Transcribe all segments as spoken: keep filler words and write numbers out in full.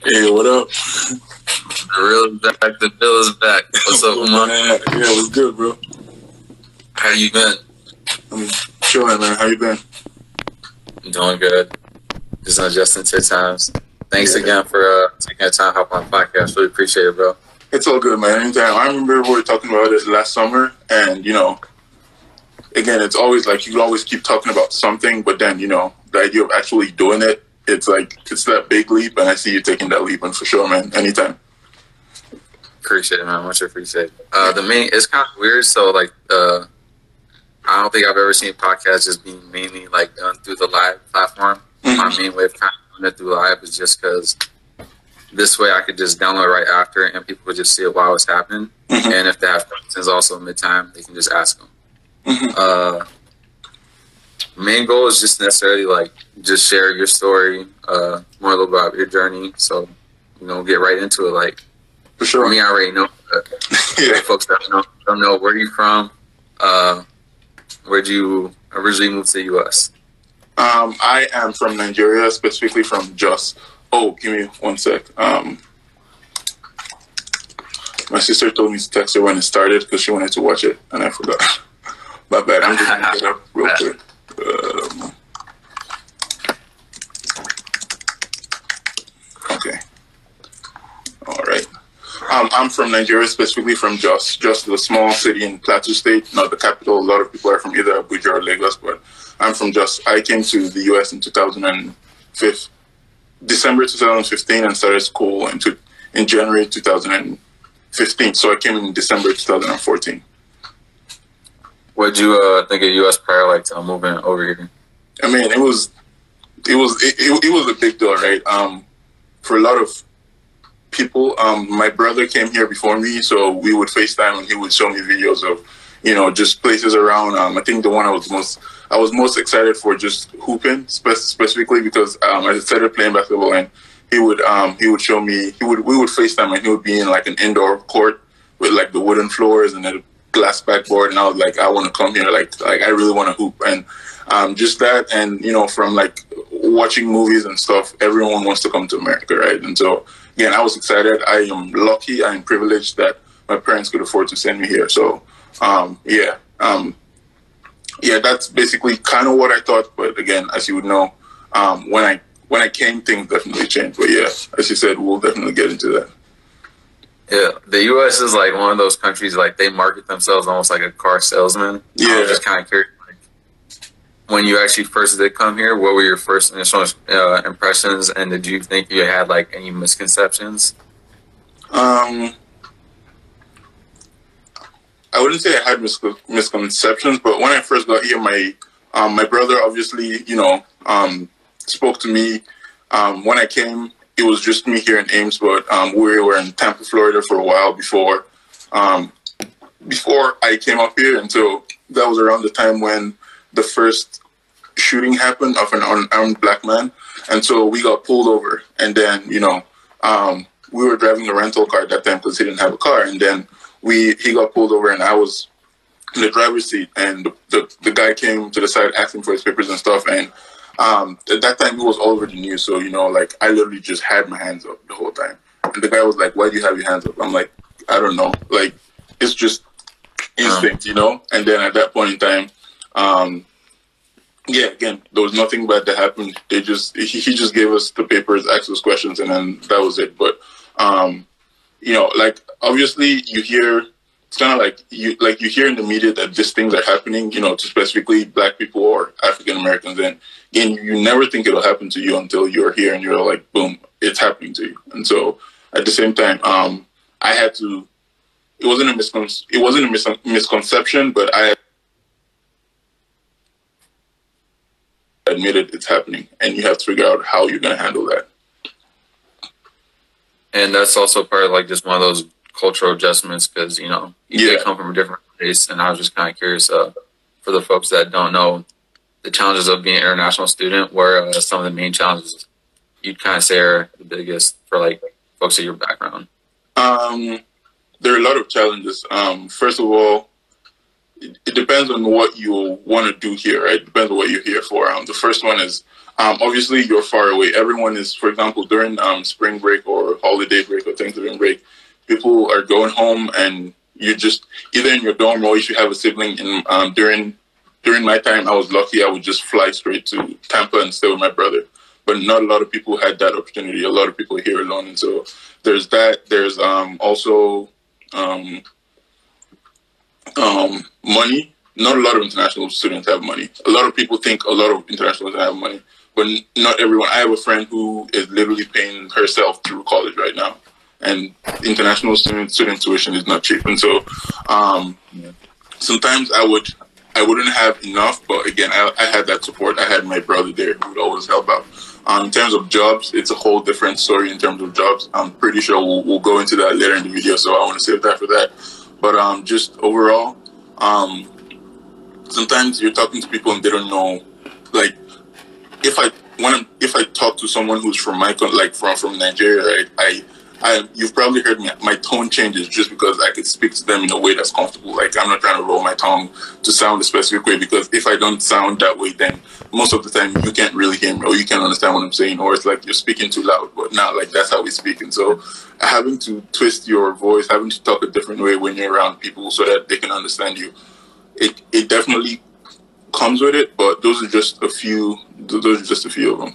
Hey, what up? The real is back. The bill is back. What's up, Umar? Man, yeah, what's good, bro? How you been? I'm chilling, man. How you been? I'm doing good. Just adjusting to times. Thanks Yeah. again for uh, taking the time to hop on the podcast. Really appreciate it, bro. It's all good, man. Anytime. I remember we were talking about it last summer, and, you know, again, it's always like you always keep talking about something, but then, you know, the idea of actually doing it, it's like, it's that big leap, and I see you taking that leap, and for sure, man, anytime. Appreciate it, man. Much appreciated. Uh, the main, it's kind of weird. So, like, uh, I don't think I've ever seen podcasts just being mainly, like, done through the live platform. Mm-hmm. My main way of kind of doing it through live is just because this way I could just download right after and people could just see it while it's happening. Mm-hmm. And if they have questions also mid-time, they can just ask them. Mm-hmm. Uh, main goal is just necessarily, like, just share your story, uh, more a little about your journey. So, you know, get right into it. Like, For sure. I mean, I already know. But Yeah. folks that don't, don't know, where you from? Uh, where'd you originally move to the U S? Um, I am from Nigeria, specifically from Jos. Oh, give me one sec. Um, my sister told me to text her when it started because she wanted to watch it, and I forgot. My bad. I'm just going to get up real quick. Um, okay. All right. Um, I'm from Nigeria, specifically from Jos. Jos is a small city in Plateau State, not the capital. A lot of people are from either Abuja or Lagos, but I'm from Jos. I came to the U S in two thousand five, December twenty fifteen, and started school in, two, in January two thousand fifteen. So I came in December two thousand fourteen. What'd you uh, think of U S prior, like, to moving over here? I mean, it was, it was, it, it, it was a big deal, right? Um, for a lot of people, um, my brother came here before me, so we would FaceTime and he would show me videos of, you know, just places around. Um, I think the one I was most, I was most excited for just hooping, spe- specifically because um, I started playing basketball and he would, um, he would show me, he would, we would FaceTime and he would be in like an indoor court with like the wooden floors and a glass backboard, and I was like, I want to come here, like, like I really want to hoop, and um, just that, and you know, from like watching movies and stuff, everyone wants to come to America, right? And so again, I was excited. I am lucky. I am privileged that my parents could afford to send me here. So um, yeah, um, yeah, that's basically kind of what I thought. But again, as you would know, um, when I when I came, things definitely changed. But yeah, as you said, we'll definitely get into that. Yeah, the U S is like one of those countries, like, they market themselves almost like a car salesman. Yeah. I was just kind of curious, like, when you actually first did come here, what were your first initial uh, impressions, and did you think you had, like, any misconceptions? Um, I wouldn't say I had mis- misconceptions, but when I first got here, my um, my brother obviously, you know, um, spoke to me. Um, when I came, it was just me here in Ames, but um, we were in Tampa, Florida for a while before um, before I came up here, and so that was around the time when the first shooting happened of an unarmed black man, and so we got pulled over, and then you know um, we were driving a rental car at that time because he didn't have a car, and then we he got pulled over, and I was in the driver's seat, and the, the, the guy came to the side asking for his papers and stuff, and um, at that time it was all over the news, so you know, like I literally just had my hands up the whole time, and the guy was like, "Why do you have your hands up?" I'm like, "I don't know, like it's just instinct, you know." And then at that point in time, um, yeah, again, there was nothing bad that happened. They just he, he just gave us the papers, asked us questions, and then that was it. But um, you know, like obviously you hear. It's kind of like you like you hear in the media that these things are happening, you know, to specifically black people or African Americans. And again, you never think it'll happen to you until you're here and you're like, boom, it's happening to you. And so at the same time, um, I had to. It wasn't a miscon- It wasn't a mis- misconception, but I admitted it's happening, and you have to figure out how you're going to handle that. And that's also part of, like, just one of those cultural adjustments because, you know, you Yeah. come from a different place, and I was just kind of curious uh, for the folks that don't know the challenges of being an international student, where uh, some of the main challenges you'd kind of say are the biggest for, like, folks of your background. Um, there are a lot of challenges. Um, first of all, it, it depends on what you want to do here, right? It depends on what you're here for. Um, the first one is um, obviously you're far away. Everyone is, for example, during um, spring break or holiday break or Thanksgiving break, people are going home and you're just either in your dorm or if you have a sibling. In um, during during my time, I was lucky. I would just fly straight to Tampa and stay with my brother. But not a lot of people had that opportunity. A lot of people are here alone, and so there's that. There's um, also um, um, money. Not a lot of international students have money. A lot of people think a lot of international students have money, but not everyone. I have a friend who is literally paying herself through college right now, and international student, student tuition is not cheap. And so um, sometimes I would I wouldn't have enough, but again, I, I had that support. I had my brother there who would always help out. Um, in terms of jobs, it's a whole different story in terms of jobs. I'm pretty sure we'll, we'll go into that later in the video, so I want to save that for that. But um, just overall, um, sometimes you're talking to people and they don't know. Like, if I when I'm, if I talk to someone who's from my like from from Nigeria, right? I I you've probably heard me. My tone changes just because I could speak to them in a way that's comfortable. Like, I'm not trying to roll my tongue to sound a specific way, because if I don't sound that way, then most of the time you can't really hear me or you can't understand what I'm saying, or it's like you're speaking too loud. But not like that's how we speak. And so having to twist your voice, having to talk a different way when you're around people so that they can understand you, it it definitely comes with it. But those are just a few. Those are just a few of them.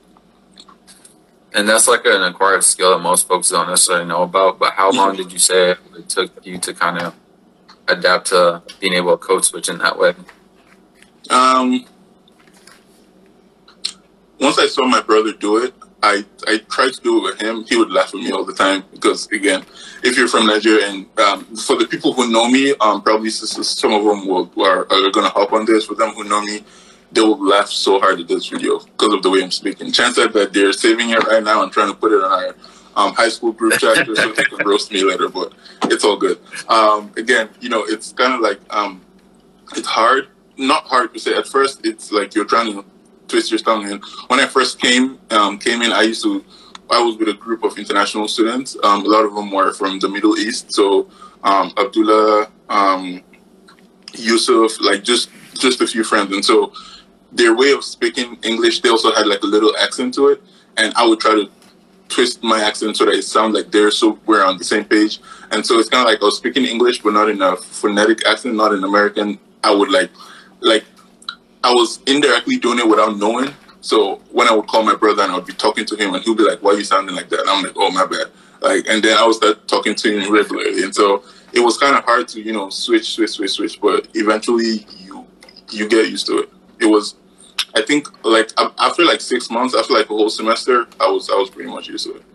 And that's like an acquired skill that most folks don't necessarily know about. But how long did you say it took you to kind of adapt to being able to code switch in that way? Um, once I saw my brother do it, I, I tried to do it with him. He would laugh at me all the time because, again, if you're from Nigeria, and um, for the people who know me, um, probably some of them will, are, are going to hop on this. For them who know me, they will laugh so hard at this video because of the way I'm speaking. Chances that they're saving it right now and trying to put it on our um, high school group chat just so they can roast me later, but it's all good. Um, again, you know, it's kind of like, um, it's hard. Not hard to say. At first, it's like you're trying to twist your tongue in. When I first came um, came in, I used to, I was with a group of international students. Um, a lot of them were from the Middle East. So um, Abdullah, um, Yusuf, like just, just a few friends. And so their way of speaking English, they also had like a little accent to it. And I would try to twist my accent so that it sounds like they're, so we're on the same page. And so it's kind of like I was speaking English, but not in a phonetic accent, not in American. I would like, like, I was indirectly doing it without knowing. So when I would call my brother and I would be talking to him and he'll be like, why are you sounding like that? And I'm like, oh, my bad. Like, and then I would start talking to him regularly. And so it was kind of hard to, you know, switch, switch, switch, switch. But eventually you, you get used to it. It was, I think, like after like six months, after like a whole semester, I was, I was pretty much used to it.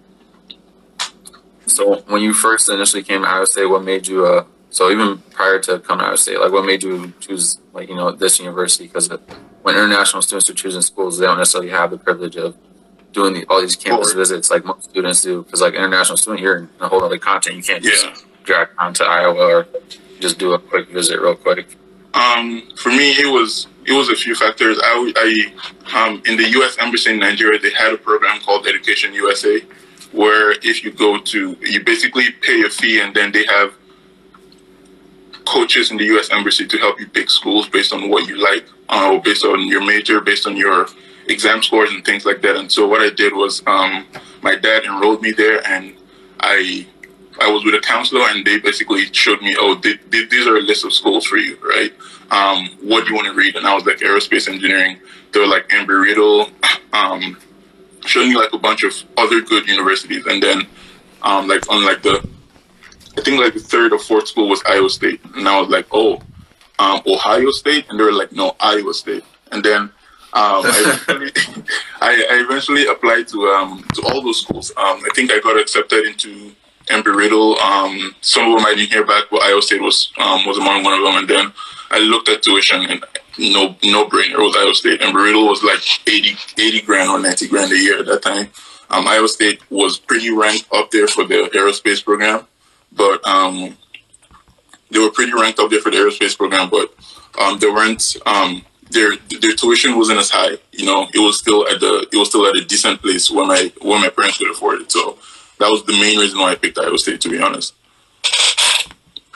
So when you first initially came to Iowa State, what made you, uh, so even prior to coming to Iowa State, like what made you choose, like, you know, this university? Because when international students are choosing schools, they don't necessarily have the privilege of doing the, all these campus visits like most students do. Because like international student, you're in a whole other continent. You can't just yeah. drive down to Iowa or just do a quick visit real quick. Um, for me, it was it was a few factors. I, I um, in the U S Embassy in Nigeria, they had a program called Education U S A, where if you go to, you basically pay a fee and then they have coaches in the U S Embassy to help you pick schools based on what you like, uh, or based on your major, based on your exam scores and things like that. And so what I did was um, my dad enrolled me there, and I I was with a counselor, and they basically showed me, oh, they, they, these are a list of schools for you, right? Um, what do you want to read? And I was like, aerospace engineering. They were like Embry-Riddle, um, showing me like a bunch of other good universities. And then um, like on like the, I think like the third or fourth school was Iowa State. And I was like, oh, um, Ohio State? And they were like, no, Iowa State. And then um, I, eventually, I, I eventually applied to um, to all those schools. Um, I think I got accepted into Embry-Riddle. Um, some of them I didn't hear back, but Iowa State was um, was among one of them. And then I looked at tuition, and no no brainer, it was Iowa State. Embry-Riddle was like eighty, eighty grand or ninety grand a year at that time. Um, Iowa State was pretty ranked up there for the aerospace program, but um, they were pretty ranked up there for the aerospace program, but um, they weren't. Um, their their tuition wasn't as high. You know, it was still at the it was still at a decent place where my where my parents could afford it. So that was the main reason why I picked Iowa State, to be honest.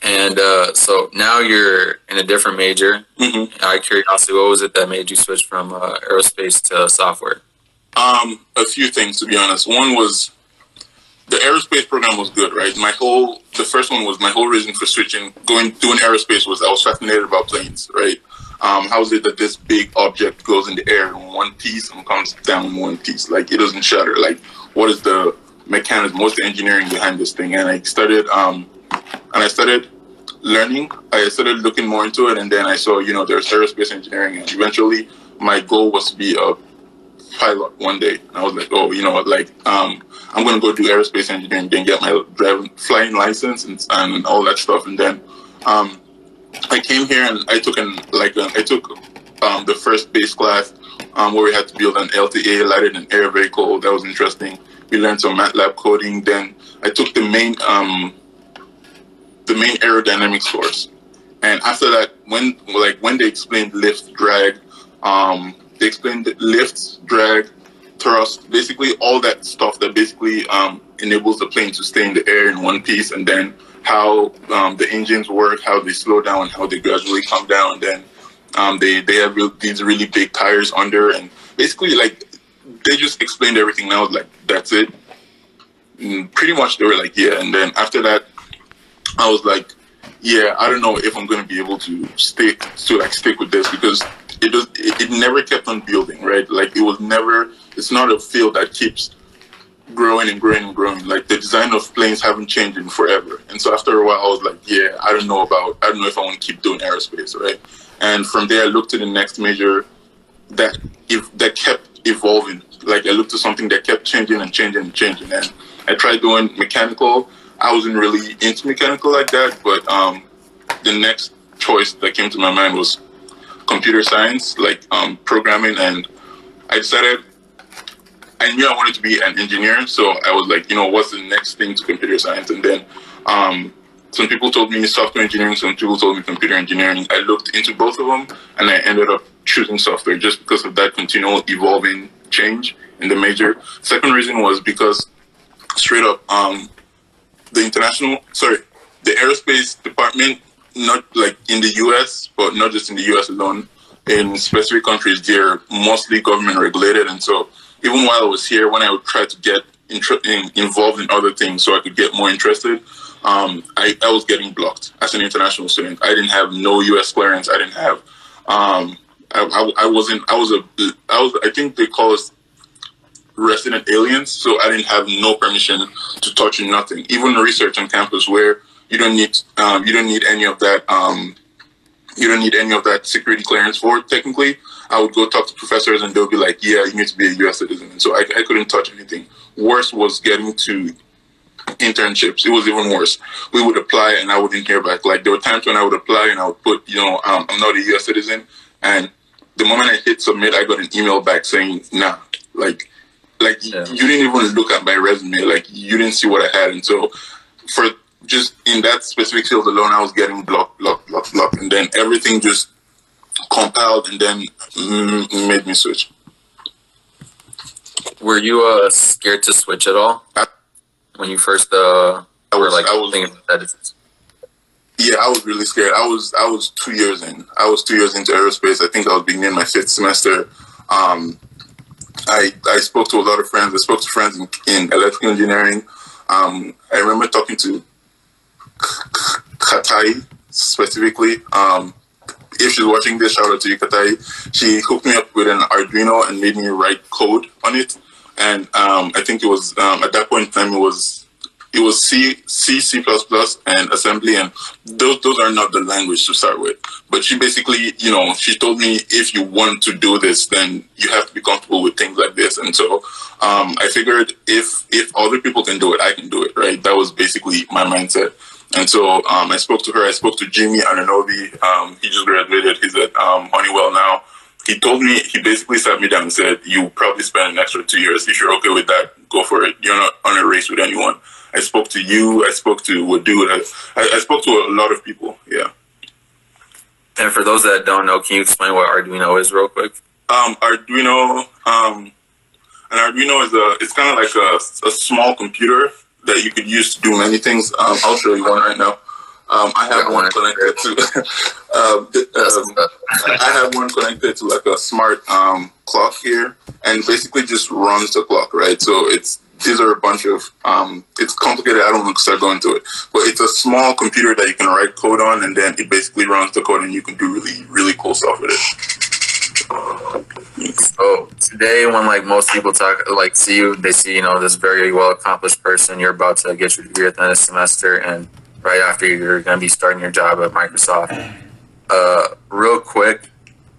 And uh, so now you're in a different major. Mm-hmm. Out of curiosity, what was it that made you switch from uh, aerospace to software? Um, a few things, to be honest. One was the aerospace program was good, right? My whole, the first one was my whole reason for switching, going, doing aerospace was I was fascinated about planes, right? Um, how is it that this big object goes in the air in one piece and comes down in one piece? Like, it doesn't shatter. Like, what is the mechanism, what's the engineering behind this thing? And I started, um, and I started learning. I started looking more into it, and then I saw, you know, there's aerospace engineering, and eventually my goal was to be a pilot one day. And I was like, oh, you know what, like, um, I'm going to go do aerospace engineering, then get my driving, flying license and, and all that stuff. And then um, I came here and I took an, like, uh, I took um, the first base class um, where we had to build an L T A, lighted an air vehicle. That was interesting. We learned some MATLAB coding. Then I took the main, um, the main aerodynamics course. And after that, when, like, when they explained lift, drag, um, they explained lift, drag, thrust, basically all that stuff that basically um, enables the plane to stay in the air in one piece, and then how um, the engines work, how they slow down, how they gradually come down, and then um, they, they have real, these really big tires under, and basically, like, they just explained everything, and I was like, that's it. And pretty much they were like, yeah, and then after that, I was like, yeah, I don't know if I'm going to be able to stick, to like stick with this, because it does, it, it never kept on building, right? Like, it was never, it's not a field that keeps growing and growing and growing. Like, the design of planes haven't changed in forever. And so after a while, I was like, yeah, I don't know about, I don't know if I want to keep doing aerospace, right? And from there, I looked to the next major that if that kept evolving. Like, I looked to something that kept changing and changing and changing. And I tried doing mechanical. I wasn't really into mechanical like that, but um, the next choice that came to my mind was computer science, like um, programming, and I decided, I knew I wanted to be an engineer, so I was like, you know, what's the next thing to computer science? And then um, some people told me software engineering, some people told me computer engineering. I looked into both of them, and I ended up choosing software just because of that continual evolving change in the major. Second reason was because straight up, um, the international, sorry, the aerospace department, not like in the U S, but not just in the U S alone, in specific countries, they're mostly government regulated. And so even while I was here, when I would try to get in, involved in other things so I could get more interested, um, I, I was getting blocked as an international student. I didn't have no U S clearance. I didn't have, um, I, I, I wasn't, I was a, I was, I think they call us resident aliens. So I didn't have no permission to touch nothing, even research on campus where you don't need, um, you don't need any of that, um, you don't need any of that security clearance for it, technically. I would go talk to professors and they'll be like, yeah, you need to be a U S citizen. And so I, I couldn't touch anything. Worse was getting to internships. It was even worse. We would apply and I wouldn't hear back. Like, there were times when I would apply and I would put, you know, um, I'm not a U S citizen. And the moment I hit submit, I got an email back saying, nah, like, like yeah. you didn't even look at my resume. Like, you didn't see what I had. And so for just in that specific field alone, I was getting blocked, blocked, blocked, blocked. And then everything just compiled and then mm, made me switch. Were you uh, scared to switch at all I, when you first uh, I was, were like I was, thinking about that? Yeah, I was really scared. I was I was two years in. I was two years into aerospace. I think I was beginning my fifth semester. Um, I I spoke to a lot of friends. I spoke to friends in, in electrical engineering. Um, I remember talking to Katai specifically. Um, if she's watching this, shout out to you, Katai. She hooked me up with an Arduino and made me write code on it. And um, I think it was um, at that point in time it was it was C, C, C plus plus, and assembly, and those those are not the language to start with. But she basically, you know, she told me if you want to do this, then you have to be comfortable with things like this. And so um, I figured if if other people can do it, I can do it, right? That was basically my mindset. And so um, I spoke to her. I spoke to Jimmy Ananobi. Um, he just graduated. He's at um, Honeywell now. He told me, he basically sat me down and said, you probably spend an extra two years. If you're okay with that, go for it. You're not on a race with anyone. I spoke to you. I spoke to Wadu. I, I spoke to a lot of people. Yeah. And for those that don't know, can you explain what Arduino is real quick? Um, Arduino, um, an Arduino is a, it's kind of like a, a small computer that you could use to do many things. Um, I'll show you one right now. Um, I have one connected to. um, um, I have one connected to like a smart um, clock here, and basically just runs the clock, right? So it's these are a bunch of. Um, it's complicated. I don't want to start going into it, but it's a small computer that you can write code on, and then it basically runs the code, and you can do really really cool stuff with it. So today, when like most people talk, like see you, they see you know this very well accomplished person. You're about to get your degree at the end of the semester, and right after you're going to be starting your job at Microsoft. Uh, real quick,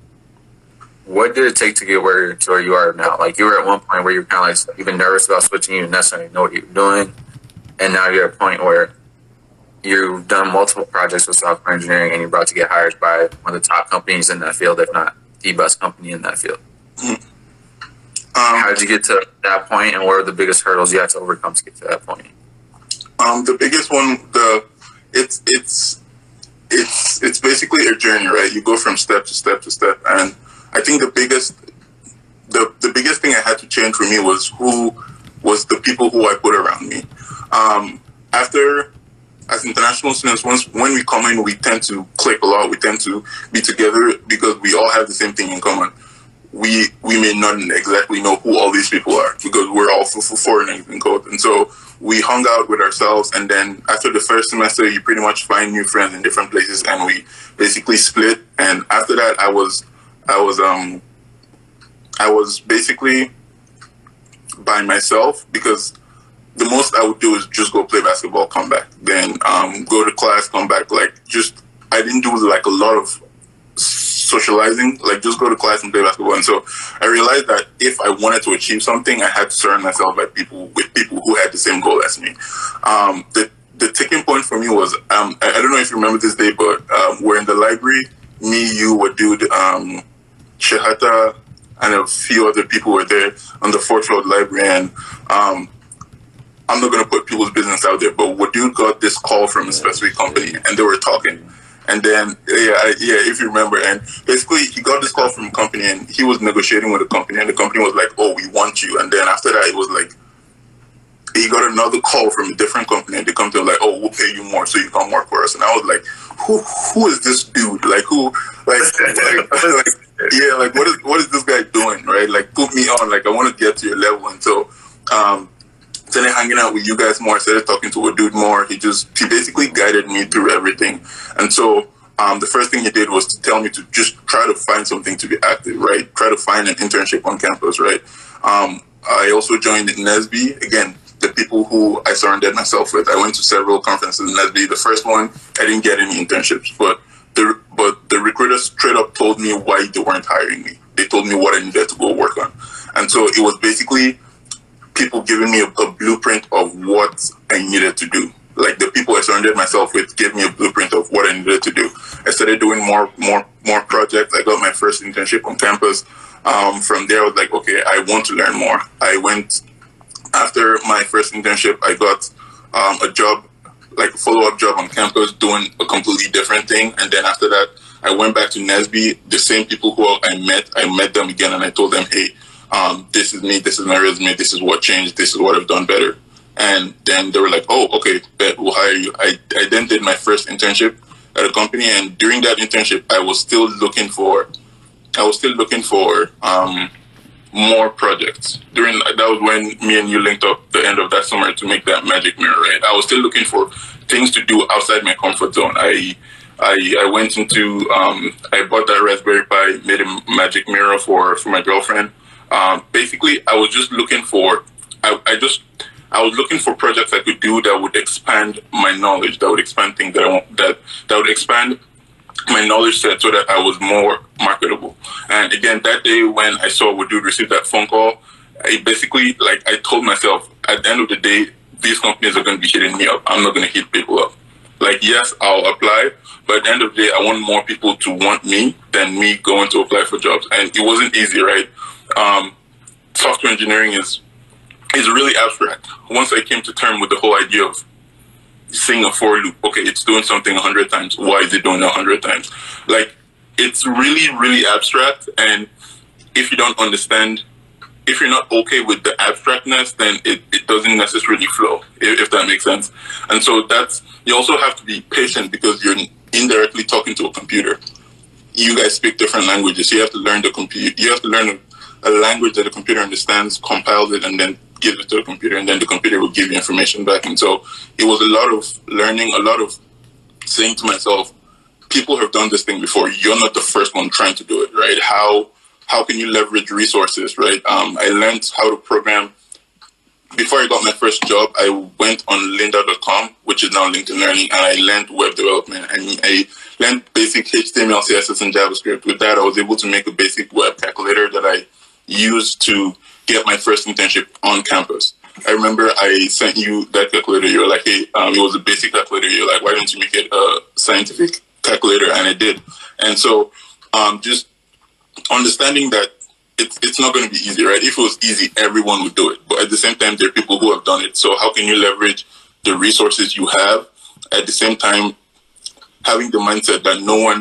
what did it take to get where to where you are now? Like you were at one point where you're kind of like even nervous about switching, you didn't necessarily know what you were doing, and now you're at a point where you've done multiple projects with software engineering, and you're about to get hired by one of the top companies in that field, if not the best company in that field. Um, How did you get to that point, and what are the biggest hurdles you had to overcome to get to that point? Um, the biggest one, the it's it's it's it's basically a journey, right? You go from step to step to step, and I think the biggest the the biggest thing I had to change for me was who was the people who I put around me. Um, after as international students, once when we come in, we tend to click a lot. We tend to be together because we all have the same thing in common. We we may not exactly know who all these people are because we're all for, for foreigners in code, and so we hung out with ourselves. And then after the first semester, you pretty much find new friends in different places, and we basically split. And after that, I was I was um I was basically by myself because the most I would do is just go play basketball, come back, then um, go to class, come back. Like just, I didn't do like a lot of socializing, like just go to class and play basketball. And so I realized that if I wanted to achieve something, I had to surround myself by people with people who had the same goal as me. Um, the the ticking point for me was, um, I, I don't know if you remember this day, but um, we're in the library, me, you, Wadud, um, Shehata, and a few other people were there on the fourth floor of the library. And um, I'm not going to put people's business out there, but Wadud got this call from a specific company, and they were talking. And then, yeah, I, yeah, if you remember, and basically he got this call from a company, and he was negotiating with the company, and the company was like, "Oh, we want you." And then after that, it was like he got another call from a different company, and the company was like, "Oh, we'll pay you more, so you come work for us." And I was like, "Who, who is this dude? Like, who, like, like, like yeah, like, what is, what is this guy doing, right? Like, put me on. Like, I want to get to your level." And so, um. started hanging out with you guys more, started talking to a dude more. He just, he basically guided me through everything. And so um, the first thing he did was to tell me to just try to find something to be active, right? Try to find an internship on campus, right? Um, I also joined N S B. Again, the people who I surrounded myself with. I went to several conferences in N S B. The first one, I didn't get any internships, but the, but the recruiters straight up told me why they weren't hiring me. They told me what I needed to go work on. And so it was basically people giving me a, a blueprint of what I needed to do. Like the people I surrounded myself with gave me a blueprint of what I needed to do. I started doing more, more, more projects. I got my first internship on campus. Um, from there, I was like, okay, I want to learn more. I went after my first internship. I got um, a job, like a follow-up job on campus, doing a completely different thing. And then after that, I went back to N S B. The same people who I met, I met them again, and I told them, hey, Um, this is me, this is my resume, this is what changed, this is what I've done better. And then they were like, oh, okay, bet, we'll hire you. I, I then did my first internship at a company, and during that internship, I was still looking for, I was still looking for um, more projects. During that was when me and you linked up the end of that summer to make that magic mirror, right? I was still looking for things to do outside my comfort zone. I I, I went into, um, I bought that Raspberry Pi, made a magic mirror for, for my girlfriend. Um, basically, I was just looking for, I, I just, I was looking for projects I could do that would expand my knowledge, that would expand things that I want, that, that would expand my knowledge set so that I was more marketable. And again, that day when I saw Wadud receive that phone call, I basically, like, I told myself, at the end of the day, these companies are going to be hitting me up. I'm not going to hit people up. Like, yes, I'll apply, but at the end of the day, I want more people to want me than me going to apply for jobs. And it wasn't easy, right? Um, software engineering is is really abstract. Once I came to terms with the whole idea of seeing a for loop, okay, it's doing something a hundred times. Why is it doing it a hundred times? Like, it's really, really abstract. And if you don't understand if you're not okay with the abstractness, then it, it doesn't necessarily flow, if, if that makes sense. And so that's, you also have to be patient because you're indirectly talking to a computer. You guys speak different languages. You have to learn the computer. You have to learn a, a language that the computer understands, compiles it, and then gives it to the computer, and then the computer will give you information back. And so it was a lot of learning, a lot of saying to myself, people have done this thing before. You're not the first one trying to do it, right? How how can you leverage resources, right? Um, I learned how to program. Before I got my first job, I went on lynda dot com, which is now LinkedIn Learning, and I learned web development. And I learned basic H T M L, C S S, and JavaScript. With that, I was able to make a basic web calculator that I used to get my first internship on campus. I remember I sent you that calculator. You were like, hey, um, it was a basic calculator. You're like, why don't you make it a scientific calculator? And I did. And so um, just understanding that it's, it's not going to be easy, right? If it was easy, everyone would do it. But at the same time, there are people who have done it. So how can you leverage the resources you have at the same time having the mindset that no one,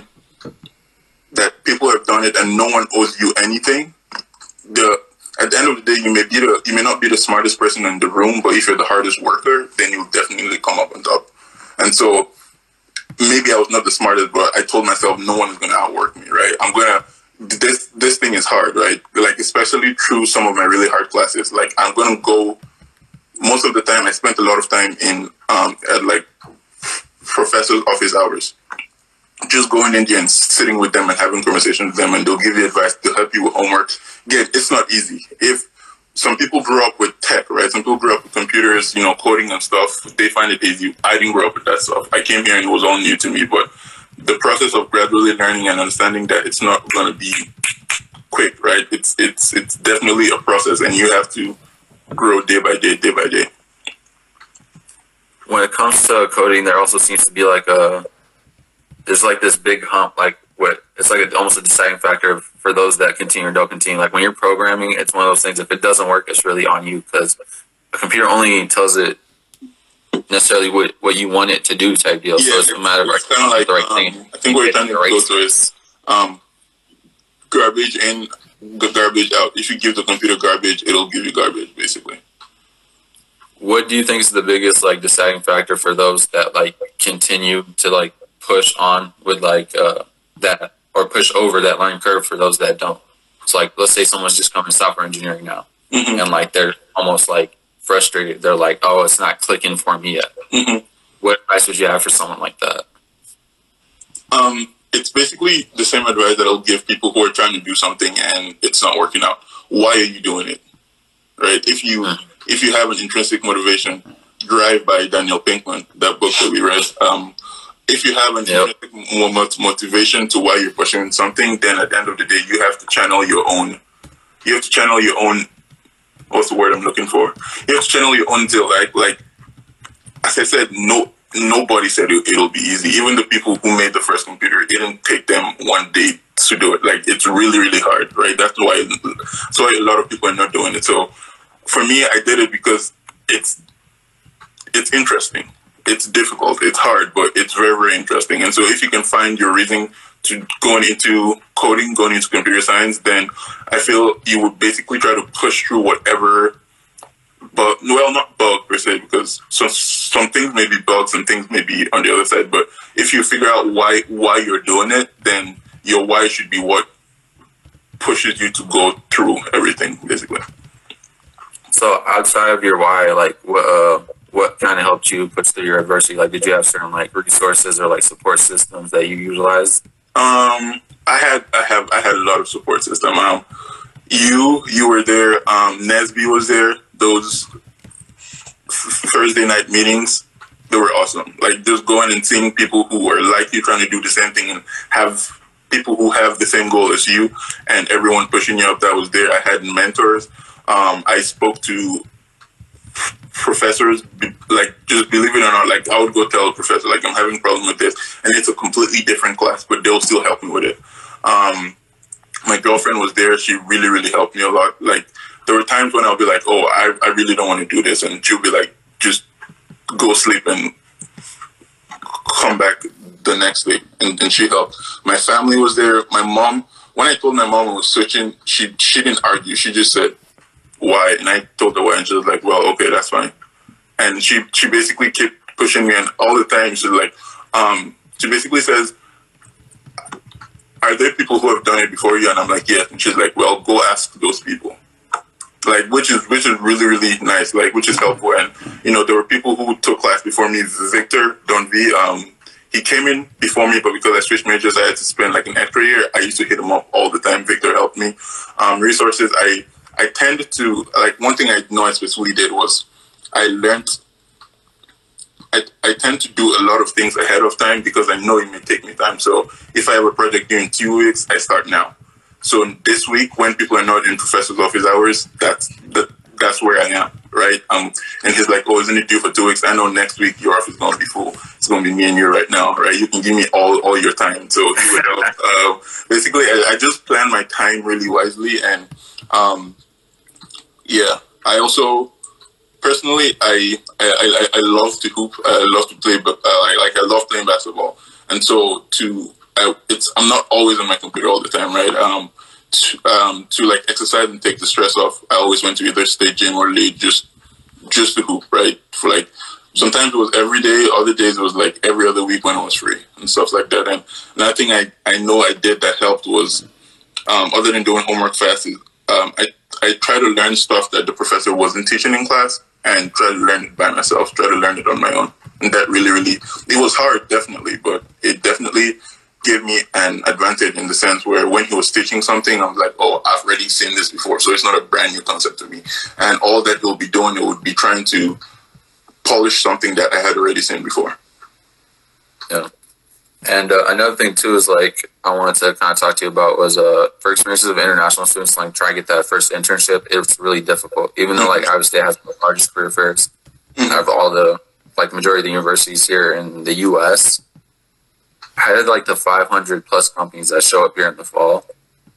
that people have done it and no one owes you anything? The At the end of the day, you may be the, you may not be the smartest person in the room, but if you're the hardest worker, then you'll definitely come up on top. And so maybe I was not the smartest, but I told myself no one is going to outwork me, right? I'm going to, this this thing is hard, right? Like, especially through some of my really hard classes. Like, I'm going to go, most of the time I spent a lot of time in, um, at like professors' office hours. Just going in there and sitting with them and having conversations with them, and they'll give you advice, they'll help you with homework. Again, it's not easy. If some people grew up with tech, right? Some people grew up with computers, you know, coding and stuff. They find it easy. I didn't grow up with that stuff. I came here and it was all new to me. But the process of gradually learning and understanding that it's not going to be quick, right? It's it's it's definitely a process, and you have to grow day by day, day by day. When it comes to coding, there also seems to be like a there's like this big hump, like what it's like a, almost a deciding factor for those that continue or don't continue. Like when you're programming, it's one of those things. If it doesn't work, it's really on you, because a computer only tells it necessarily what, what you want it to do, type deal. Yeah, so it's a matter of kind of like the right um, thing. I think what you're trying to right go to is um, garbage in, garbage out. If you give the computer garbage, it'll give you garbage, basically. What do you think is the biggest like deciding factor for those that like continue to like push on with like uh, that, or push over that learning curve for those that don't? So like, let's say someone's just coming software engineering now, mm-hmm. and like they're almost like frustrated. They're like, oh, it's not clicking for me yet. Mm-hmm. What advice would you have for someone like that? Um, it's basically the same advice that I'll give people who are trying to do something and it's not working out. Why are you doing it? Right? If you mm-hmm. if you have an intrinsic motivation, Drive by Daniel Pinkman, that book that we read. Um, if you have an yep. intrinsic motivation to why you're pursuing something, then at the end of the day, you have to channel your own. You have to channel your own. What's the word I'm looking for? You have to channel your own zeal. Like, like as I said, no, nobody said it, it'll be easy. Even the people who made the first computer, it didn't take them one day to do it. Like, it's really, really hard, right? That's why, that's why a lot of people are not doing it. So, for me, I did it because it's it's interesting. It's difficult. It's hard, but it's very, very interesting. And so, if you can find your reason to going into coding, going into computer science, then I feel you would basically try to push through whatever, but well, not bug per se, because some some things may be bugs and things may be on the other side. But if you figure out why why you're doing it, then your why should be what pushes you to go through everything, basically. So outside of your why, like what uh, what kind of helped you push through your adversity? Like, did you have certain like resources or like support systems that you utilized? Um, I had, I have, I had a lot of support system. Um, you, you were there. Um, Nesby was there. Those Thursday night meetings, they were awesome. Like, just going and seeing people who were like you, trying to do the same thing, and have people who have the same goal as you, and everyone pushing you up. That was there. I had mentors. Um, I spoke to professors, like, just believe it or not, like, I would go tell a professor, like, I'm having a problem with this, and it's a completely different class, but they'll still help me with it. Um, my girlfriend was there. She really, really helped me a lot. Like, there were times when I'll be like, oh, I, I really don't want to do this, and she'll be like, just go sleep and come back the next day, and, and she helped. My family was there. My mom, when I told my mom I was switching, she, she didn't argue. She just said, why, and I told her why, and she was like, well, okay, that's fine. And she she basically kept pushing me, and all the time she's like, um, she basically says, are there people who have done it before you? And I'm like, yes. And she's like, well, go ask those people. Like, which is which is really, really nice, like, which is helpful. And, you know, there were people who took class before me. Victor Donvi, um, he came in before me, but because I switched majors, I had to spend like an extra year. I used to hit him up all the time. Victor helped me. Um, resources, I, I tend to, like, one thing I know I specifically did was I learned, I, I tend to do a lot of things ahead of time because I know it may take me time. So if I have a project due in two weeks, I start now. So this week, when people are not in professor's office hours, that's that, that's where I am, right? Um, and he's like, oh, isn't it due for two weeks? I know next week your office is going to be full. It's going to be me and you right now, right? You can give me all, all your time. So you would help. uh, basically, I, I just plan my time really wisely. And um, yeah, I also, personally, I, I, I, I love to hoop. I love to play, but uh, I, like I love playing basketball. And so to, I, it's, I'm not always on my computer all the time, right? Um, to, um, to like exercise and take the stress off, I always went to either state gym or league just, just to hoop, right? For like, sometimes it was every day, other days it was like every other week when I was free and stuff like that. And another thing I, I know I did that helped was, um, other than doing homework fast, um, I, I try to learn stuff that the professor wasn't teaching in class and try to learn it by myself, try to learn it on my own. And that really, really, it was hard, definitely, but it definitely gave me an advantage in the sense where when he was teaching something, I'm like, oh, I've already seen this before. So it's not a brand new concept to me. And all that he'll be doing, it would be trying to polish something that I had already seen before. Yeah. And uh, another thing too is like, I wanted to kind of talk to you about was uh, for experiences of international students, like trying to get that first internship, it's really difficult. Even though like Iowa State has the largest career fairs mm-hmm. out of all the, like majority of the universities here in the U S, I had like the five hundred plus companies that show up here in the fall.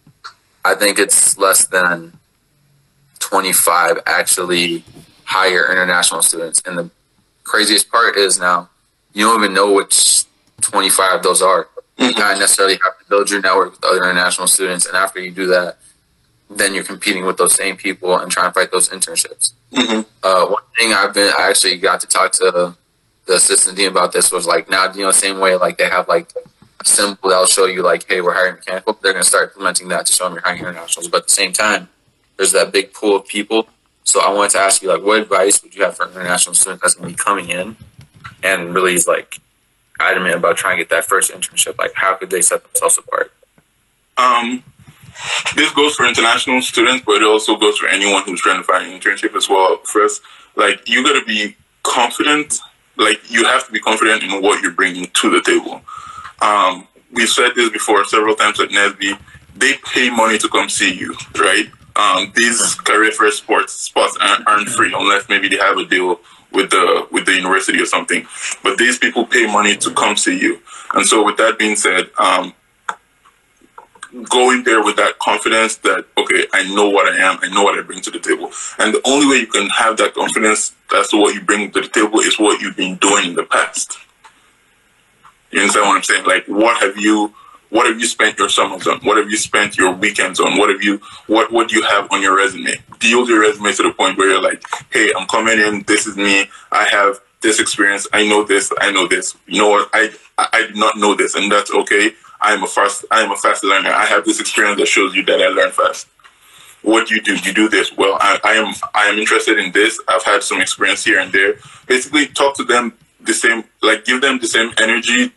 I think it's less than twenty-five actually hire international students. And the craziest part is now you don't even know which twenty-five those are. You don't necessarily have to build your network with other international students. And after you do that, then you're competing with those same people and trying to fight those internships. Mm-hmm. Uh, one thing I've been, I actually got to talk to the assistant dean about this was like, now, you know, same way, like they have like a symbol that'll show you like, hey, we're hiring mechanical. They're going to start implementing that to show them you're hiring internationals. But at the same time, there's that big pool of people. So I wanted to ask you, like, what advice would you have for an international student that's going to be coming in and really is like adamant about trying to get that first internship? Like, how could they set themselves apart? Um, this goes for international students, but it also goes for anyone who's trying to find an internship as well. First, like, you got to be confident. Like, you have to be confident in what you're bringing to the table. Um, we've said this before several times at N S B. They pay money to come see you, right? Um, these career fair sports spots aren't, aren't free unless maybe they have a deal with the with the university or something. But these people pay money to come see you. And so with that being said, um, go in there with that confidence that, okay, I know what I am, I know what I bring to the table. And the only way you can have that confidence as to what you bring to the table is what you've been doing in the past. You understand what I'm saying? Like, what have you, what have you spent your summers on? What have you spent your weekends on? What have you, what, what do you have on your resume? Build your resume to the point where you're like, hey, I'm coming in, this is me, I have this experience, I know this, I know this. You know what, I, I, I did not know this, and that's okay. I am a fast, I am a fast learner. I have this experience that shows you that I learn fast. What do you do? You do this. Well, I, I am, I am interested in this. I've had some experience here and there. Basically, talk to them the same, like give them the same energy.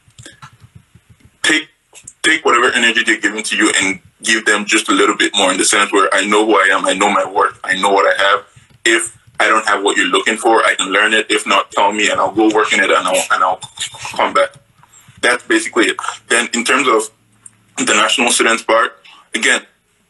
Take, take whatever energy they're giving to you and give them just a little bit more in the sense where I know who I am. I know my worth. I know what I have. If I don't have what you're looking for, I can learn it. If not, tell me and I'll go work in it and I'll, and I'll come back. That's basically it. Then in terms of international students part, again,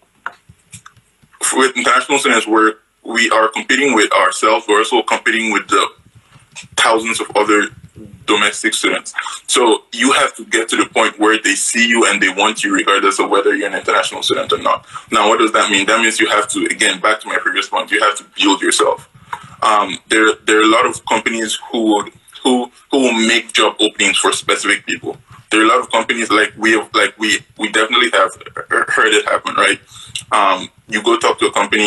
with international students, we're, we are competing with ourselves. We're also competing with the thousands of other domestic students. So you have to get to the point where they see you and they want you regardless of whether you're an international student or not. Now, what does that mean? That means you have to, again, back to my previous point, you have to build yourself. Um, there, there are a lot of companies who would Who, who will make job openings for specific people. There are a lot of companies like we have, like we we definitely have heard it happen, right? Um, you go talk to a company,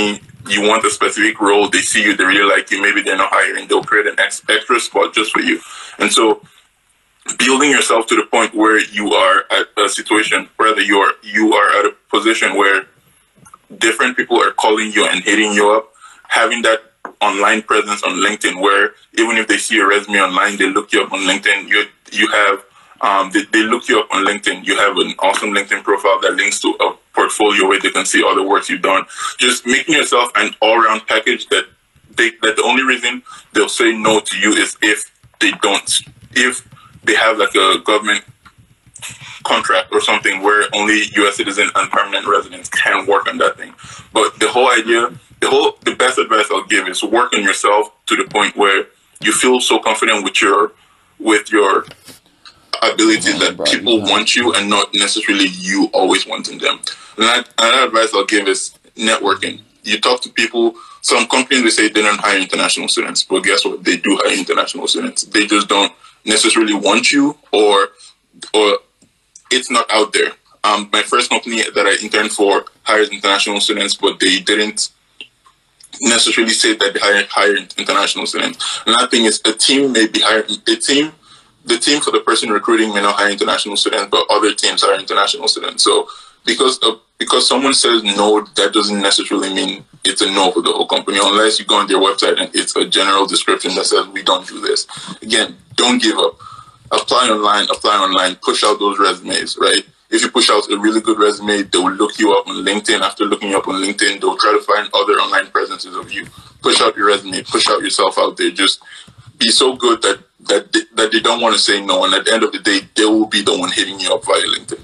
you want a specific role, they see you, they really like you, maybe they're not hiring, they'll create an ex- extra spot just for you. And so building yourself to the point where you are at a situation, rather you are, you are at a position where different people are calling you and hitting you up, having that online presence on LinkedIn where even if they see your resume online, they look you up on LinkedIn, you, you have Um, they, they look you up on LinkedIn. You have an awesome LinkedIn profile that links to a portfolio where they can see other works you've done. Just making yourself an all-around package that they that the only reason they'll say no to you is if they don't, if they have like a government contract or something where only U S citizens and permanent residents can work on that thing. But the whole idea, the whole, the best advice I'll give is work on yourself to the point where you feel so confident with your, with your ability that people want you and not necessarily you always wanting them. And that, another advice I'll give is networking. You talk to people, some companies, they say they don't hire international students, but guess what? They do hire international students. They just don't necessarily want you, or or it's not out there. Um, my first company that I interned for hires international students, but they didn't necessarily say that they hire, hire international students. Another thing is a team may be hiring, a team, the team for the person recruiting may not hire international students, but other teams hire international students. So because of, because someone says no, that doesn't necessarily mean it's a no for the whole company, unless you go on their website and it's a general description that says we don't do this. Again, don't give up. Apply online, apply online, push out those resumes, right? If you push out a really good resume, they will look you up on LinkedIn. After looking you up on LinkedIn, they'll try to find other online presences of you. Push out your resume, push out yourself out there. Just be so good that that they, that they don't want to say no. And at the end of the day, they will be the one hitting you up via LinkedIn.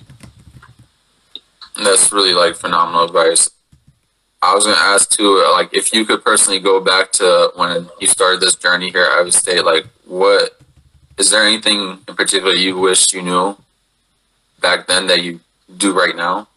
That's really like phenomenal advice. I was going to ask too, like if you could personally go back to when you started this journey here at Iowa State, like what, is there anything in particular you wish you knew back then that you do right now?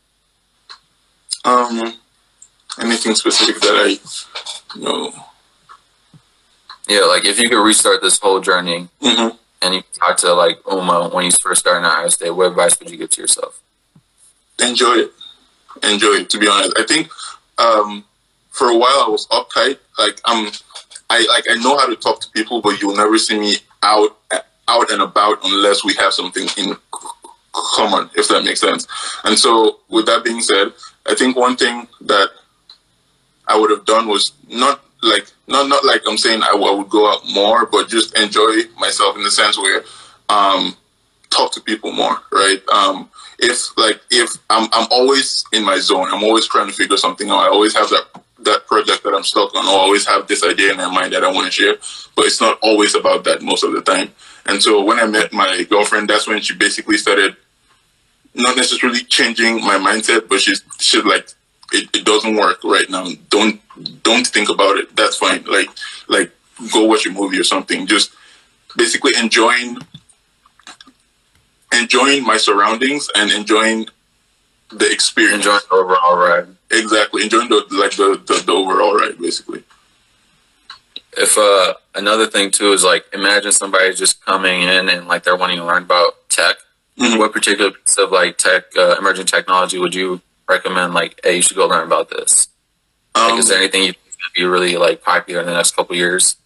Um, anything specific that I know? Yeah, like if you could restart this whole journey, mm-hmm. and you talk to like Uma when you first started at Iowa State, what advice would you give to yourself? Enjoy it. Enjoy it, to be honest. I think um, for a while I was uptight. Like I'm, I like I know how to talk to people, but you'll never see me out out and about unless we have something in common, if that makes sense. And so with that being said, I think one thing that I would have done was not like not not like I'm saying I, I would go out more, but just enjoy myself in the sense where um, talk to people more, right? Um, if like if I'm I'm always in my zone, I'm always trying to figure something out. I always have that that project that I'm stuck on, or I always have this idea in my mind that I want to share, but it's not always about that most of the time. And so when I met my girlfriend, that's when she basically started not necessarily changing my mindset, but she's she's like, it, it doesn't work right now. Don't don't think about it. That's fine. Like like go watch a movie or something. Just basically enjoying enjoying my surroundings and enjoying the experience. Enjoying the overall ride. Exactly. Enjoying the like the, the, the overall ride, basically. If uh another thing too is like imagine somebody just coming in and like they're wanting to learn about tech. Mm-hmm. What particular piece of like tech, uh, emerging technology would you recommend? Like, hey, you should go learn about this. Um, like, is there anything you think is going to be really like popular in the next couple of years?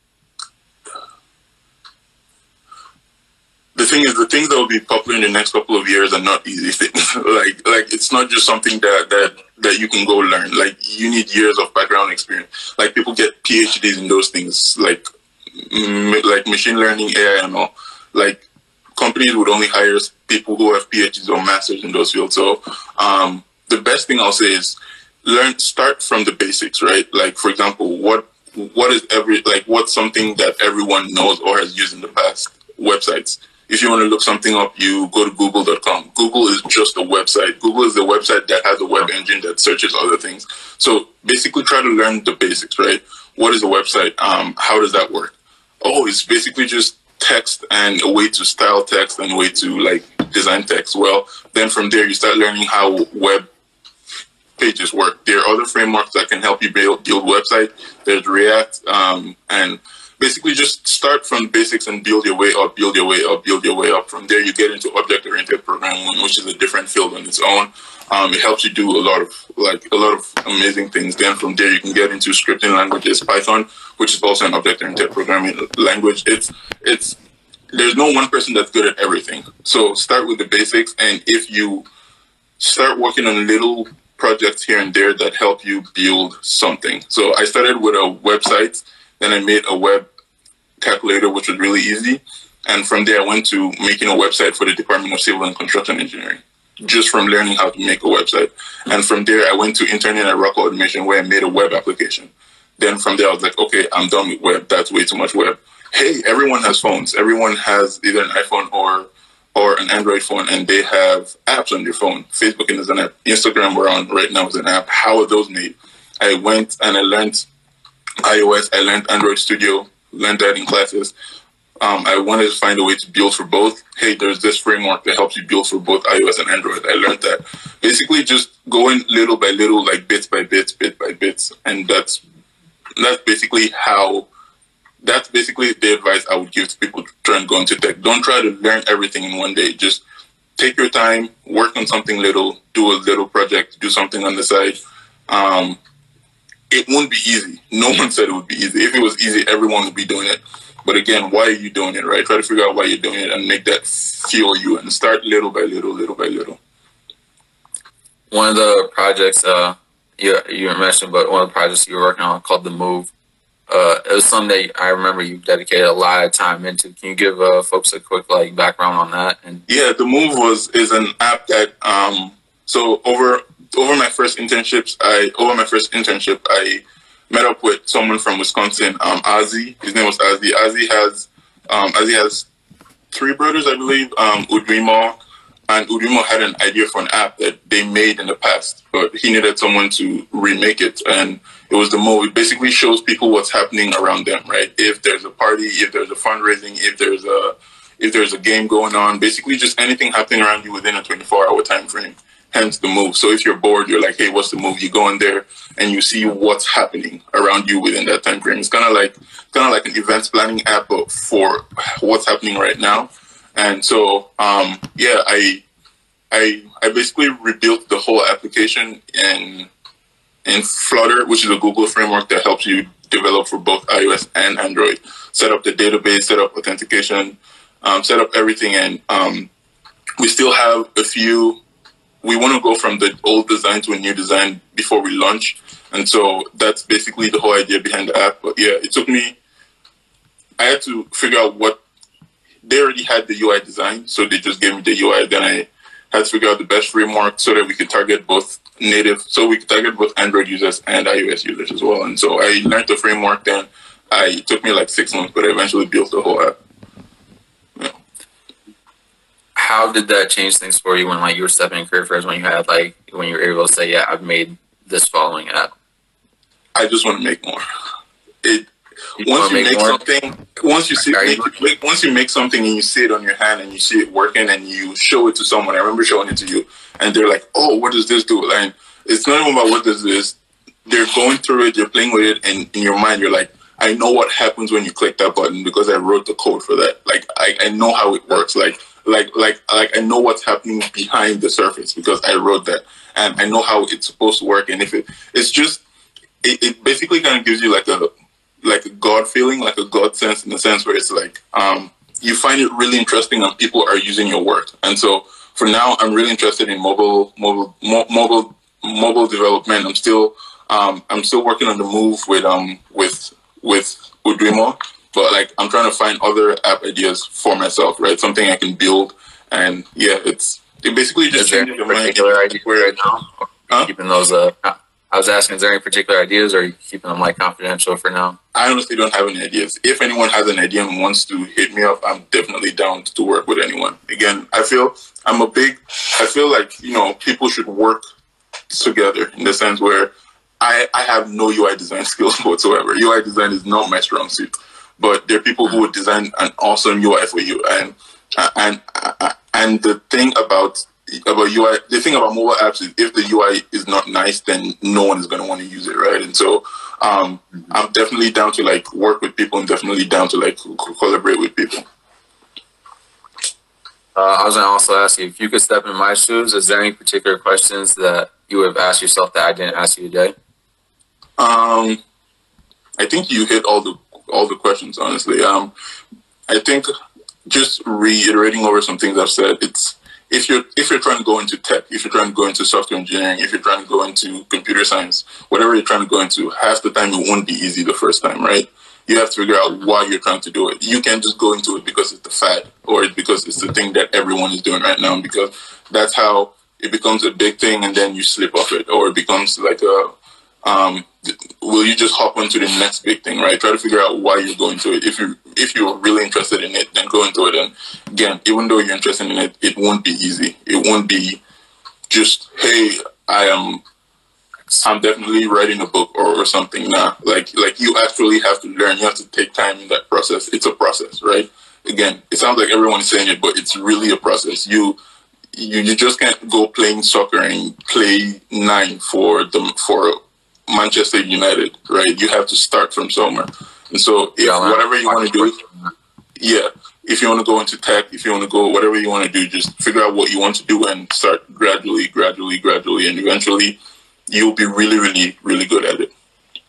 The thing is, the things that will be popular in the next couple of years are not easy things. like, like it's not just something that that that you can go learn. Like, you need years of background experience. Like, people get P H Ds in those things, like m- like machine learning, A I, and all. Like, companies would only hire people who have P H Ds or masters in those fields. So um, the best thing I'll say is learn, start from the basics, right? Like, for example, what what is every like what's something that everyone knows or has used in the past? Websites. If you want to look something up, you go to google dot com. Google is just a website. Google is the website that has a web engine that searches other things. So basically try to learn the basics, right? What is a website? Um, how does that work? Oh, it's basically just text and a way to style text and a way to like design text. Well, then from there you start learning how web pages work. There are other frameworks that can help you build, build website. There's React, um, and basically just start from basics and build your way up, build your way up, build your way up. From there, you get into object-oriented programming, which is a different field on its own. Um, it helps you do a lot of like a lot of amazing things. Then from there, you can get into scripting languages, Python, which is also an object-oriented programming language. It's it's there's no one person that's good at everything. So start with the basics, and if you start working on little projects here and there that help you build something. So I started with a website, then I made a web calculator, which was really easy. And from there, I went to making a website for the Department of Civil and Construction Engineering, just from learning how to make a website. And from there, I went to interning at Rockwell Automation, where I made a web application. Then from there, I was like, okay, I'm done with web. That's way too much web. Hey, everyone has phones. Everyone has either an iPhone or or an Android phone, and they have apps on their phone. Facebook is an app. Instagram we're on right now is an app. How are those made? I went and I learned iOS. I learned Android Studio, learned that in classes. Um, I wanted to find a way to build for both. Hey, there's this framework that helps you build for both iOS and Android. I learned that. Basically just going little by little, like bits by bits, bit by bits. And that's that's basically how, that's basically the advice I would give to people to try and go into tech. Don't try to learn everything in one day. Just take your time, work on something little, do a little project, do something on the side. Um, it won't be easy. No one said it would be easy. If it was easy, everyone would be doing it. But again, why are you doing it, right? Try to figure out why you're doing it and make that fuel you, and start little by little, little by little. One of the projects uh, you you mentioned, but one of the projects you were working on called The Move, uh, it was something that I remember you dedicated a lot of time into. Can you give uh, folks a quick like background on that? And yeah, The Move was is an app that um, so over over my first internships, I over my first internship, I met up with someone from Wisconsin, um, Ozzy. His name was Ozzy. Ozzy has, um, Ozzy has three brothers, I believe, um, Udrimo. And Udrimo had an idea for an app that they made in the past, but he needed someone to remake it. And it was The Move. It basically shows people what's happening around them, right? If there's a party, if there's a fundraising, if there's a, if there's a game going on, basically just anything happening around you within a twenty-four hour time frame. Hence The Move. So if you're bored, you're like, hey, what's The Move? You go in there and you see what's happening around you within that time frame. It's kind of like kind of like an events planning app, but for what's happening right now. And so, um, yeah, I I I basically rebuilt the whole application in in Flutter, which is a Google framework that helps you develop for both iOS and Android. Set up the database, set up authentication, um, set up everything, and um, we still have a few. We want to go from the old design to a new design before we launch. And so that's basically the whole idea behind the app. But yeah, it took me, I had to figure out what, they already had the U I design, so they just gave me the U I. Then I had to figure out the best framework so that we could target both native, so we could target both Android users and iOS users as well. And so I learned the framework, then I, it took me like six months, but I eventually built the whole app. how did that change things for you when like you were stepping in career fairs, when you had like when you were able to say, yeah, I've made this following app? I just want to make more. It you once you make, make something, once you see, make, make, once you make something and you see it on your hand and you see it working and you show it to someone. I remember showing it to you, and they're like, "Oh, what does this do?" And it's not even about what this is. They're going through it, they're playing with it, and in your mind, you're like, I know what happens when you click that button because I wrote the code for that. Like, I, I know how it works. Like, like, like, like, I know what's happening behind the surface because I wrote that, and I know how it's supposed to work. And if it, it's just, it, it basically kind of gives you like a, like a God feeling, like a God sense, in the sense where it's like, um, you find it really interesting and people are using your work. And so for now, I'm really interested in mobile, mobile, mo mobile, mobile development. I'm still, um, I'm still working on the move with, um, with, with Udrimo, but like I'm trying to find other app ideas for myself, right? Something I can build, and yeah, it's it basically just changes your mind. Particular idea right now? Huh? Keeping those, uh, I was asking, is there any particular ideas, or are you keeping them like confidential for now? I honestly don't have any ideas. If anyone has an idea and wants to hit me up, I'm definitely down to work with anyone. Again, I feel I'm a big, I feel like, you know, people should work together in the sense where I, I have no U I design skills whatsoever. U I design is not my strong suit, but there are people who would design an awesome U I for you. And and and the thing about about U I, the thing about mobile apps is if the U I is not nice, then no one is going to want to use it, right? And so um, mm-hmm. I'm definitely down to like work with people and definitely down to like collaborate with people. Uh, I was going to also ask you, if you could step in my shoes, is there any particular questions that you would have asked yourself that I didn't ask you today? Um, I think you hit all the all the questions, honestly. Um, I think just reiterating over some things I've said, it's if you're if you're trying to go into tech, if you're trying to go into software engineering, if you're trying to go into computer science, whatever you're trying to go into, half the time it won't be easy the first time, right? You have to figure out why you're trying to do it. You can't just go into it because it's the fad or it's because it's the thing that everyone is doing right now, because that's how it becomes a big thing and then you slip off it, or it becomes like a um will you just hop onto the next big thing, right? Try to figure out why you're going to it. If you if you're really interested in it, then go into it. And again, even though you're interested in it, it won't be easy. It won't be just, hey, I am I'm definitely writing a book or, or something. Nah, like like you actually have to learn. You have to take time in that process. It's a process, right? Again, it sounds like everyone is saying it, but it's really a process. You you you just can't go playing soccer and play nine for them for Manchester United, right? You have to start from somewhere. And so if yeah, whatever you want to do, yeah, if you want to go into tech, if you want to go, whatever you want to do, just figure out what you want to do and start gradually, gradually, gradually, and eventually you'll be really, really, really good at it.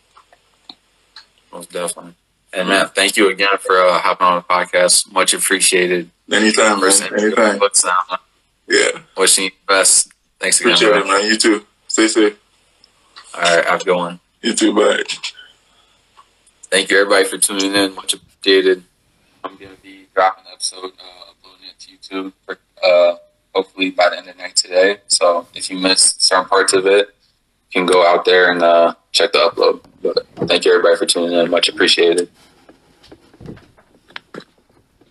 Most definitely. And Matt, thank you again for uh, hopping on the podcast. Much appreciated. Anytime, man. Anytime. Yeah. Wishing you the best. Thanks again. Appreciate bro. it, man. You too. Stay safe. All right, have a good one. You too, bye. Thank you, everybody, for tuning in. Much appreciated. I'm going to be dropping the episode, uh, uploading it to YouTube, for, uh, hopefully by the end of the night today. So if you missed certain parts of it, you can go out there and uh, check the upload. But thank you, everybody, for tuning in. Much appreciated.